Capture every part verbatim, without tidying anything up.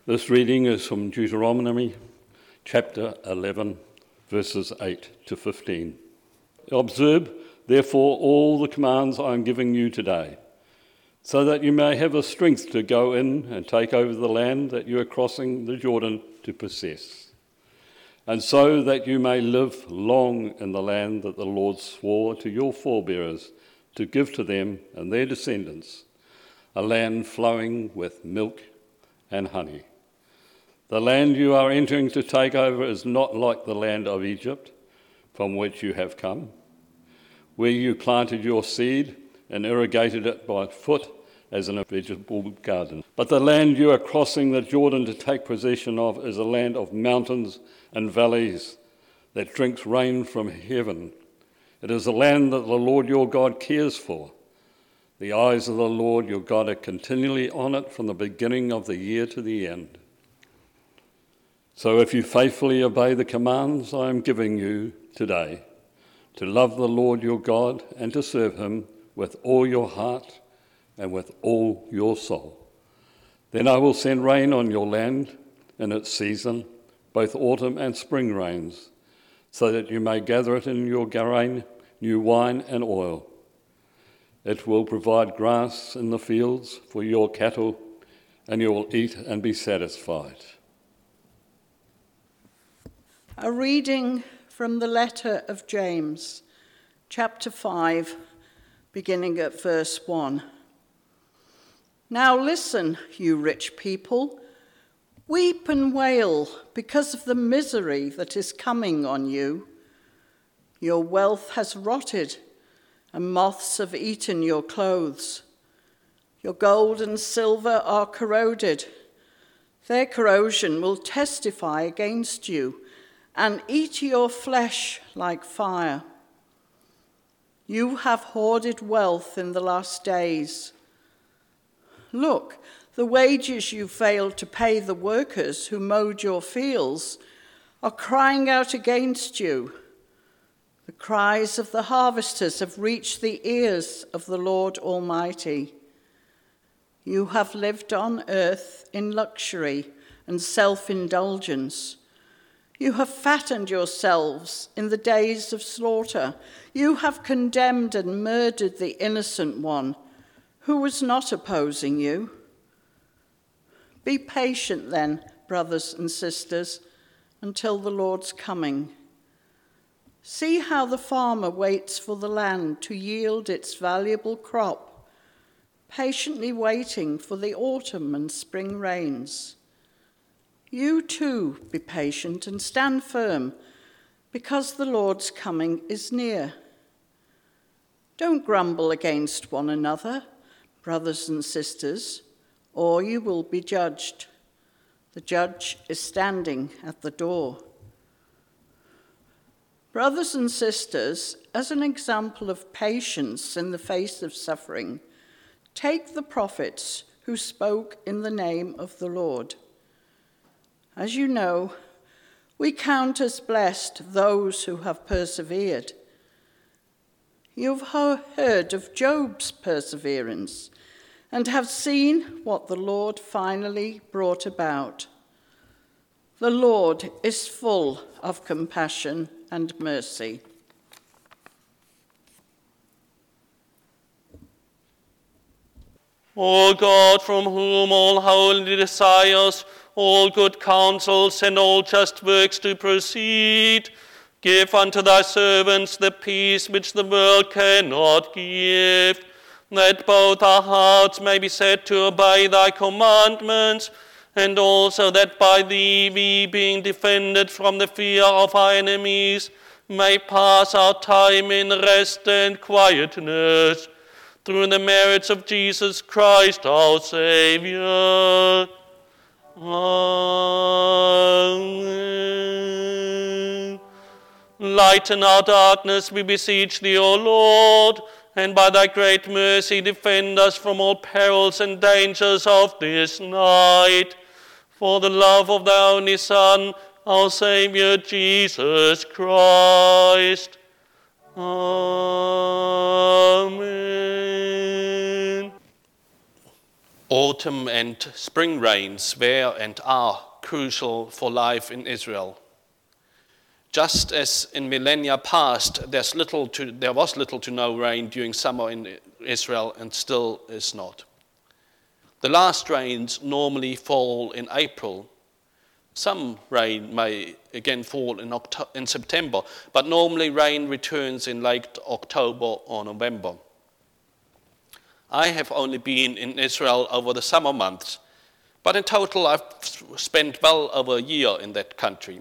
This reading is from Deuteronomy chapter eleven, verses eight to fifteen. Observe, therefore, all the commands I am giving you today, so that you may have the strength to go in and take over the land that you are crossing the Jordan to possess, and so that you may live long in the land that the Lord swore to your forebears to give to them and their descendants, a land flowing with milk and honey. The land you are entering to take over is not like the land of Egypt, from which you have come, where you planted your seed and irrigated it by foot as in a vegetable garden. But the land you are crossing the Jordan to take possession of is a land of mountains and valleys that drinks rain from heaven. It is a land that the Lord your God cares for. The eyes of the Lord your God are continually on it from the beginning of the year to the end. So if you faithfully obey the commands I am giving you today, to love the Lord your God and to serve him with all your heart and with all your soul, then I will send rain on your land in its season, both autumn and spring rains, so that you may gather it in your grain, new wine and oil. It will provide grass in the fields for your cattle, and you will eat and be satisfied. A reading from the letter of James, chapter five, beginning at verse one. Now listen, you rich people, weep and wail because of the misery that is coming on you. Your wealth has rotted, and moths have eaten your clothes. Your gold and silver are corroded. Their corrosion will testify against you and eat your flesh like fire. You have hoarded wealth in the last days. Look, the wages you failed to pay the workers who mowed your fields are crying out against you. The cries of the harvesters have reached the ears of the Lord Almighty. You have lived on earth in luxury and self-indulgence. You have fattened yourselves in the days of slaughter. You have condemned and murdered the innocent one who was not opposing you. Be patient then, brothers and sisters, until the Lord's coming. See how the farmer waits for the land to yield its valuable crop, patiently waiting for the autumn and spring rains. You too be patient and stand firm, because the Lord's coming is near. Don't grumble against one another, brothers and sisters, or you will be judged. The judge is standing at the door. Brothers and sisters, as an example of patience in the face of suffering, take the prophets who spoke in the name of the Lord. As you know, we count as blessed those who have persevered. You've heard of Job's perseverance and have seen what the Lord finally brought about. The Lord is full of compassion and mercy. O God, from whom all holy desires, all good counsels, and all just works do proceed, give unto thy servants the peace which the world cannot give, that both our hearts may be set to obey thy commandments, and also that by thee we, being defended from the fear of our enemies, may pass our time in rest and quietness, through the merits of Jesus Christ our Saviour. Amen. Lighten our darkness, we beseech thee, O Lord, and by thy great mercy defend us from all perils and dangers of this night. For the love of thy only Son, our Saviour Jesus Christ. Amen. Autumn and spring rains were and are crucial for life in Israel. Just as in millennia past, there's little to, there was little to no rain during summer in Israel, and still is not. The last rains normally fall in April. Some rain may again fall in, Octo- in September, but normally rain returns in late October or November. I have only been in Israel over the summer months, but in total I've spent well over a year in that country.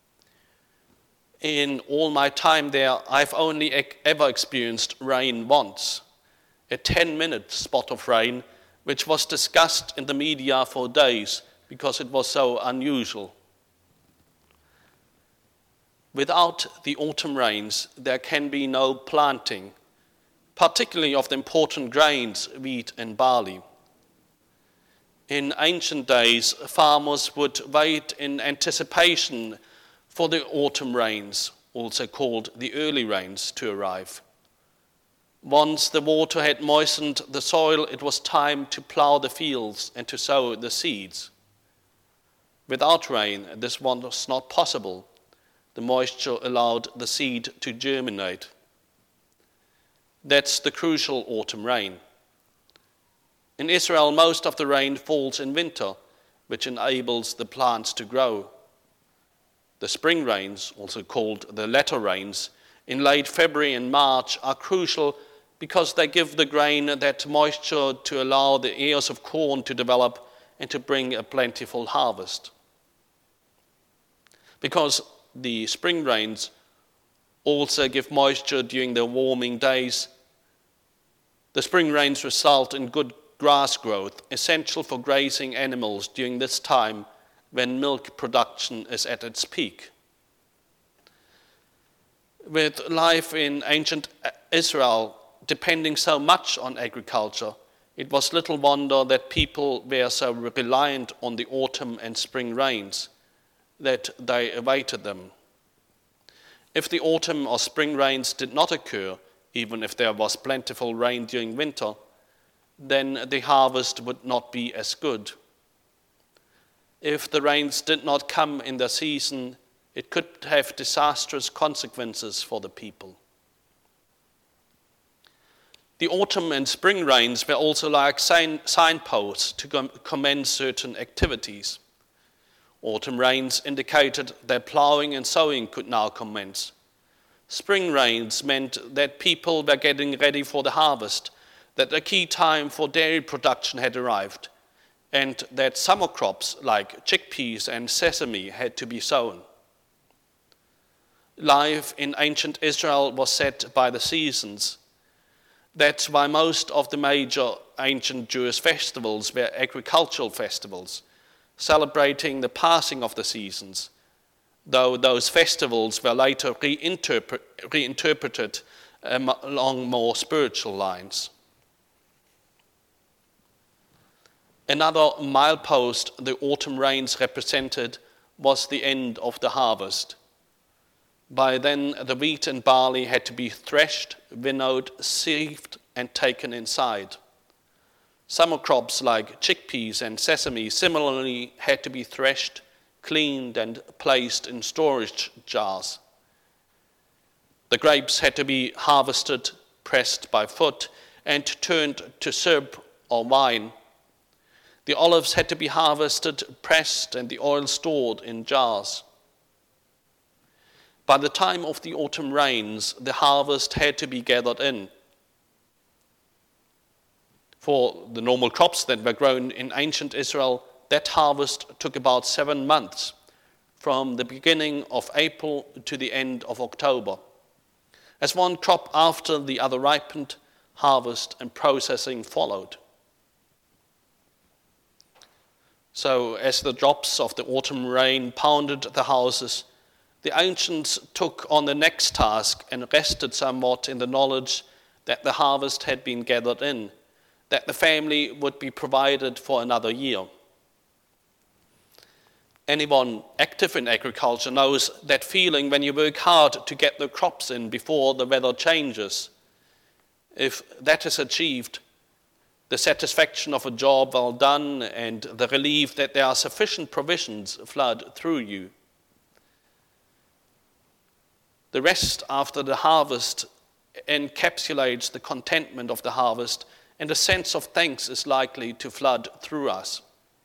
In all my time there, I've only ever experienced rain once, a ten-minute spot of rain, which was discussed in the media for days because it was so unusual. Without the autumn rains, there can be no planting, particularly of the important grains, wheat and barley. In ancient days, farmers would wait in anticipation for the autumn rains, also called the early rains, to arrive. Once the water had moistened the soil, it was time to plow the fields and to sow the seeds. Without rain, this was not possible. The moisture allowed the seed to germinate. That's the crucial autumn rain. In Israel, most of the rain falls in winter, which enables the plants to grow. The spring rains, also called the latter rains, in late February and March are crucial because they give the grain that moisture to allow the ears of corn to develop and to bring a plentiful harvest. Because the spring rains also give moisture during the warming days, the spring rains result in good grass growth, essential for grazing animals during this time when milk production is at its peak. With life in ancient Israel depending so much on agriculture, it was little wonder that people were so reliant on the autumn and spring rains that they awaited them. If the autumn or spring rains did not occur, even if there was plentiful rain during winter, then the harvest would not be as good. If the rains did not come in their season, it could have disastrous consequences for the people. The autumn and spring rains were also like sign, signposts to com- commence certain activities. Autumn rains indicated that plowing and sowing could now commence. Spring rains meant that people were getting ready for the harvest, that the key time for dairy production had arrived, and that summer crops like chickpeas and sesame had to be sown. Life in ancient Israel was set by the seasons. That's why most of the major ancient Jewish festivals were agricultural festivals, celebrating the passing of the seasons, though those festivals were later reinterpret, reinterpreted um, along more spiritual lines. Another milepost the autumn rains represented was the end of the harvest. By then, the wheat and barley had to be threshed, winnowed, sieved, and taken inside. Summer crops like chickpeas and sesame similarly had to be threshed, cleaned, and placed in storage jars. The grapes had to be harvested, pressed by foot, and turned to syrup or wine. The olives had to be harvested, pressed, and the oil stored in jars. By the time of the autumn rains, the harvest had to be gathered in. For the normal crops that were grown in ancient Israel, that harvest took about seven months, from the beginning of April to the end of October. As one crop after the other ripened, harvest and processing followed. So as the drops of the autumn rain pounded the houses, the ancients took on the next task and rested somewhat in the knowledge that the harvest had been gathered in, that the family would be provided for another year. Anyone active in agriculture knows that feeling when you work hard to get the crops in before the weather changes. If that is achieved, the satisfaction of a job well done, and the relief that there are sufficient provisions flood through you. The rest after the harvest encapsulates the contentment of the harvest, and a sense of thanks is likely to flood through us.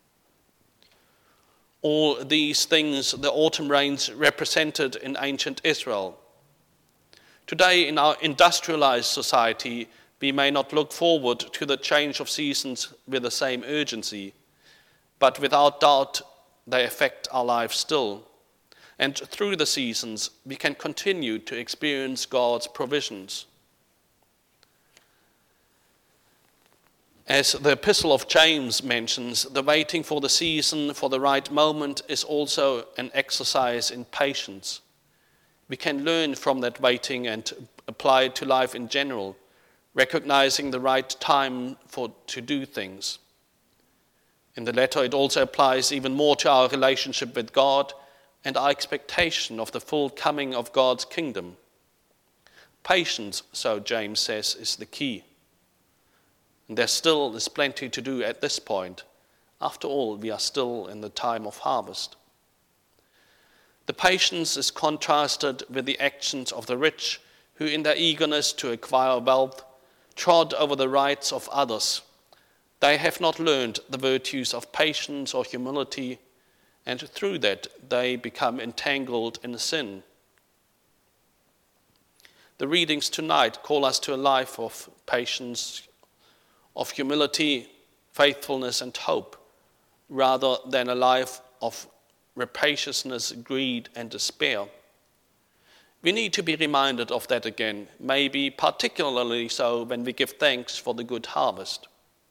All these things the autumn rains represented in ancient Israel. Today, in our industrialized society, we may not look forward to the change of seasons with the same urgency, but without doubt they affect our lives still. And through the seasons, we can continue to experience God's provisions. As the Epistle of James mentions, the waiting for the season, for the right moment, is also an exercise in patience. We can learn from that waiting and apply it to life in general, recognizing the right time for to do things. In the letter, it also applies even more to our relationship with God and our expectation of the full coming of God's kingdom. Patience, so James says, is the key. And there still is plenty to do at this point. After all, we are still in the time of harvest. The patience is contrasted with the actions of the rich, who in their eagerness to acquire wealth trod over the rights of others. They have not learned the virtues of patience or humility, and through that they become entangled in sin. The readings tonight call us to a life of patience, of humility, faithfulness, and hope, rather than a life of rapaciousness, greed, and despair. We need to be reminded of that again, maybe particularly so when we give thanks for the good harvest.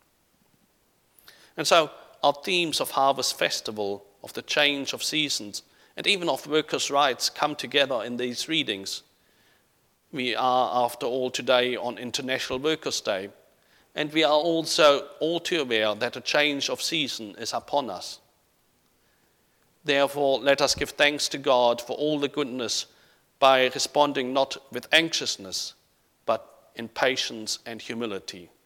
And so our themes of Harvest Festival, of the change of seasons, and even of workers' rights come together in these readings. We are, after all, today on International Workers' Day, and we are also all too aware that a change of season is upon us. Therefore, let us give thanks to God for all the goodness by responding not with anxiousness, but in patience and humility.